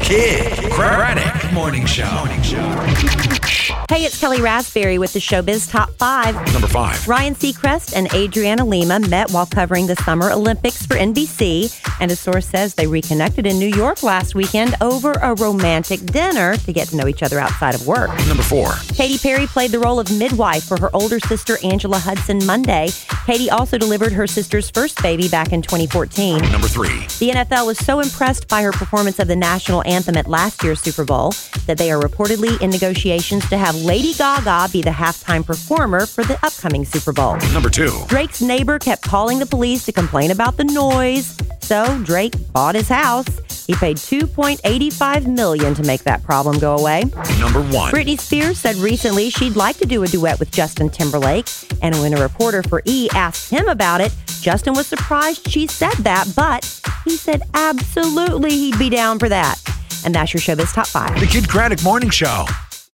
Kid Craddock Morning Show. Hey, it's Kelly Raspberry with the Showbiz Top 5. Number 5. Ryan Seacrest and Adriana Lima met while covering the Summer Olympics for NBC, and a source says they reconnected in New York last weekend over a romantic dinner to get to know each other outside of work. Number 4. Katy Perry played the role of midwife for her older sister Angela Hudson Monday. Katy also delivered her sister's first baby back in 2014. Number 3. The NFL was so impressed by her performance of the national anthem at last year's Super Bowl that they are reportedly in negotiations to have Lady Gaga be the halftime performer for the upcoming Super Bowl. Number 2. Drake's neighbor kept calling the police to complain about the noise, so Drake bought his house. He paid $2.85 million to make that problem go away. Number 1. Britney Spears said recently she'd like to do a duet with Justin Timberlake, and when a reporter for E! asked him about it, Justin was surprised she said that, but he said absolutely he'd be down for that. And that's your Showbiz Top 5. The Kid Craddock Morning Show.